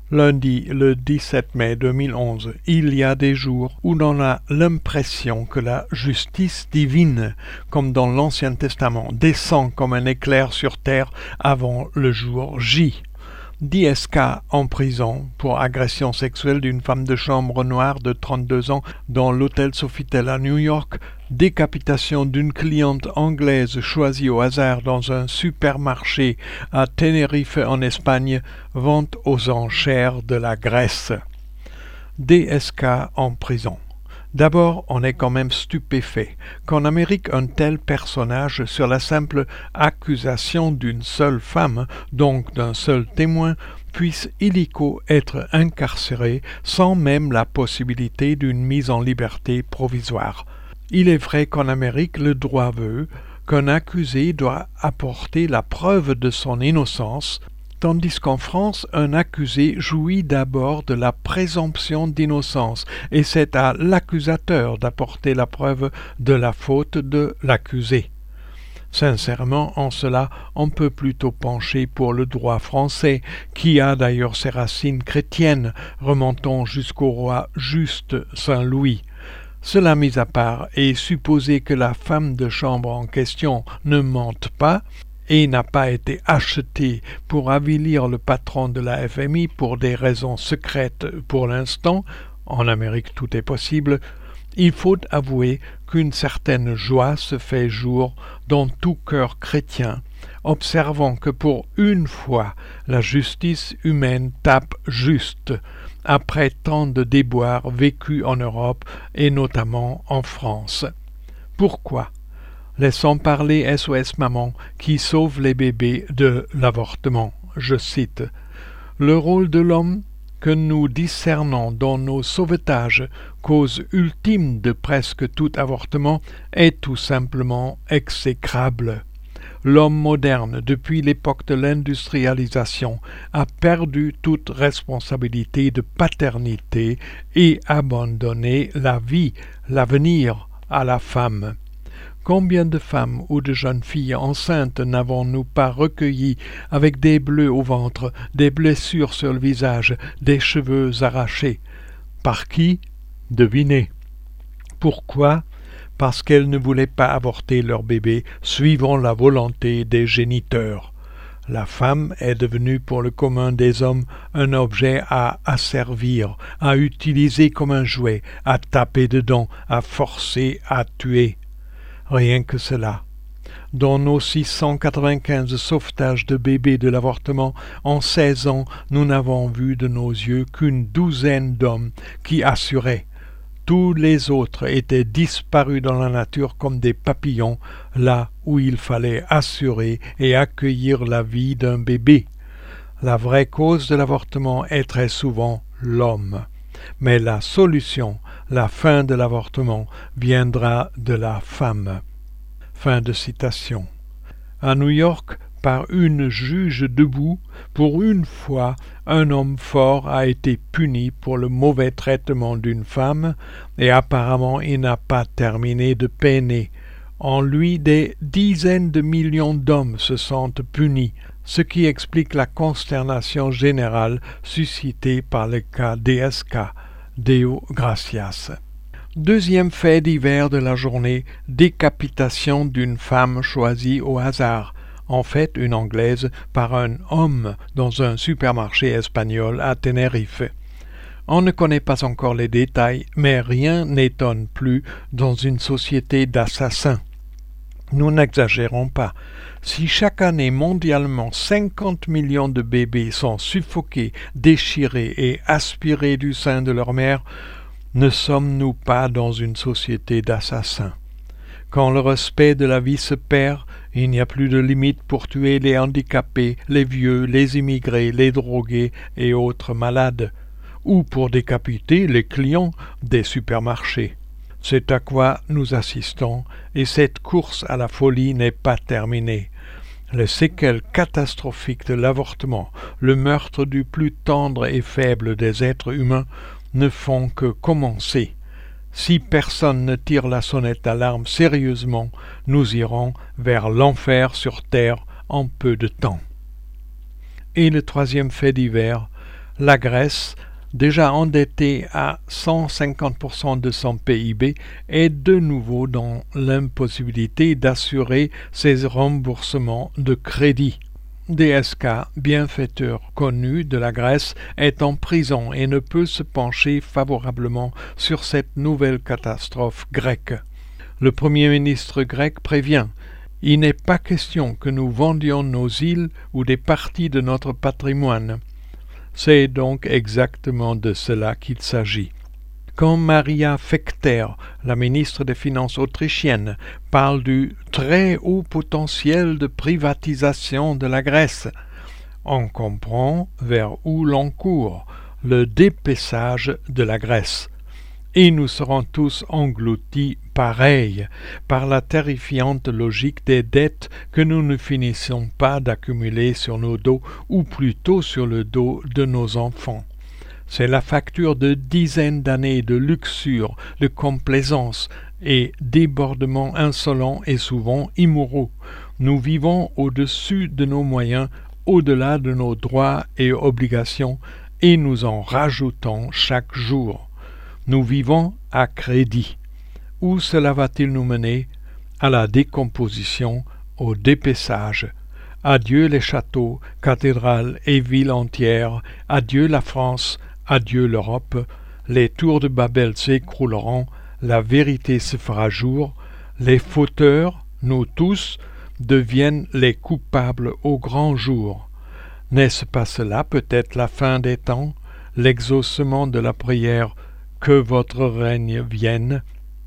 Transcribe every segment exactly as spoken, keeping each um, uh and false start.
Lundi, le dix-sept mai deux mille onze, il y a des jours où l'on a l'impression que la justice divine, comme dans l'Ancien Testament, descend comme un éclair sur terre avant le jour J. D S K en prison pour agression sexuelle d'une femme de chambre noire de trente-deux ans dans l'hôtel Sofitel à New York, décapitation d'une cliente anglaise choisie au hasard dans un supermarché à Tenerife en Espagne, vente aux enchères de la Grèce. D S K en prison. D'abord, on est quand même stupéfait qu'en Amérique un tel personnage, sur la simple accusation d'une seule femme, donc d'un seul témoin, puisse illico être incarcéré sans même la possibilité d'une mise en liberté provisoire. Il est vrai qu'en Amérique, le droit veut qu'un accusé doit apporter la preuve de son innocence, tandis qu'en France, un accusé jouit d'abord de la présomption d'innocence, et c'est à l'accusateur d'apporter la preuve de la faute de l'accusé. Sincèrement, en cela, on peut plutôt pencher pour le droit français, qui a d'ailleurs ses racines chrétiennes, remontant jusqu'au roi juste Saint Louis. Cela mis à part, et supposer que la femme de chambre en question ne mente pas, et n'a pas été achetée pour avilir le patron de la F M I pour des raisons secrètes pour l'instant, en Amérique tout est possible, il faut avouer qu'une certaine joie se fait jour dans tout cœur chrétien, observant que pour une fois la justice humaine tape juste, après tant de déboires vécus en Europe et notamment en France. Pourquoi ? Laissons parler S O S Maman qui sauve les bébés de l'avortement. Je cite « Le rôle de l'homme que nous discernons dans nos sauvetages, cause ultime de presque tout avortement, est tout simplement exécrable. L'homme moderne, depuis l'époque de l'industrialisation, a perdu toute responsabilité de paternité et abandonné la vie, l'avenir à la femme. Combien de femmes ou de jeunes filles enceintes n'avons-nous pas recueillies avec des bleus au ventre, des blessures sur le visage, des cheveux arrachés? Par qui? Devinez. Pourquoi? Parce qu'elles ne voulaient pas avorter leur bébé suivant la volonté des géniteurs. La femme est devenue pour le commun des hommes un objet à asservir, à utiliser comme un jouet, à taper dedans, à forcer, à tuer. Rien que cela. Dans nos six cent quatre-vingt-quinze sauvetages de bébés de l'avortement, en seize ans, nous n'avons vu de nos yeux qu'une douzaine d'hommes qui assuraient. Tous les autres étaient disparus dans la nature comme des papillons, là où il fallait assurer et accueillir la vie d'un bébé. La vraie cause de l'avortement est très souvent l'homme. Mais la solution, la fin de l'avortement, viendra de la femme. Fin de citation. À New York, par une juge debout, pour une fois, un homme fort a été puni pour le mauvais traitement d'une femme, et apparemment il n'a pas terminé de peiner. En lui, des dizaines de millions d'hommes se sentent punis, ce qui explique la consternation générale suscitée par le cas D S K, Deo Gracias. Deuxième fait divers de la journée, décapitation d'une femme choisie au hasard, en fait une Anglaise, par un homme dans un supermarché espagnol à Tenerife. On ne connaît pas encore les détails, mais rien n'étonne plus dans une société d'assassins. Nous n'exagérons pas. Si chaque année mondialement cinquante millions de bébés sont suffoqués, déchirés et aspirés du sein de leur mère, ne sommes-nous pas dans une société d'assassins? Quand le respect de la vie se perd, il n'y a plus de limite pour tuer les handicapés, les vieux, les immigrés, les drogués et autres malades, ou pour décapiter les clients des supermarchés. C'est à quoi nous assistons, et cette course à la folie n'est pas terminée. Les séquelles catastrophiques de l'avortement, le meurtre du plus tendre et faible des êtres humains, ne font que commencer. Si personne ne tire la sonnette d'alarme sérieusement, nous irons vers l'enfer sur terre en peu de temps. Et le troisième fait divers, La Grèce, déjà endettée à cent cinquante pour cent de son P I B, est de nouveau dans l'impossibilité d'assurer ses remboursements de crédit. D S K, bienfaiteur connu de la Grèce, est en prison et ne peut se pencher favorablement sur cette nouvelle catastrophe grecque. Le Premier ministre grec prévient: il n'est pas question que nous vendions nos îles ou des parties de notre patrimoine. C'est donc exactement de cela qu'il s'agit. Quand Maria Fechter, la ministre des Finances autrichienne, parle du très haut potentiel de privatisation de la Grèce, on comprend vers où l'on court, le dépeçage de la Grèce. Et nous serons tous engloutis pareil par la terrifiante logique des dettes que nous ne finissons pas d'accumuler sur nos dos, ou plutôt sur le dos de nos enfants. C'est la facture de dizaines d'années de luxure, de complaisance et débordements insolents et souvent immoraux. Nous vivons au-dessus de nos moyens, au-delà de nos droits et obligations, et nous en rajoutons chaque jour. Nous vivons à crédit. Où cela va-t-il nous mener? À la décomposition, au dépeçage. Adieu les châteaux, cathédrales et villes entières, adieu la France, adieu l'Europe, les tours de Babel s'écrouleront, la vérité se fera jour, les fauteurs, nous tous, deviennent les coupables au grand jour. N'est-ce pas cela peut-être la fin des temps, l'exaucement de la prière « Que votre règne vienne ».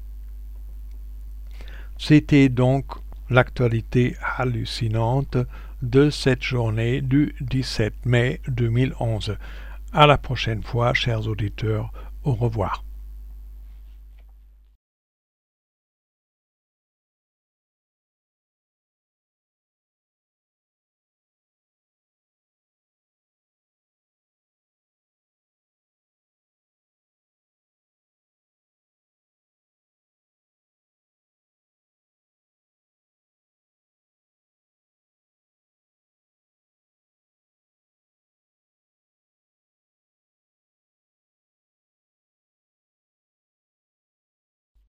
C'était donc l'actualité hallucinante de cette journée du dix-sept mai deux mille onze. À la prochaine fois, chers auditeurs, au revoir.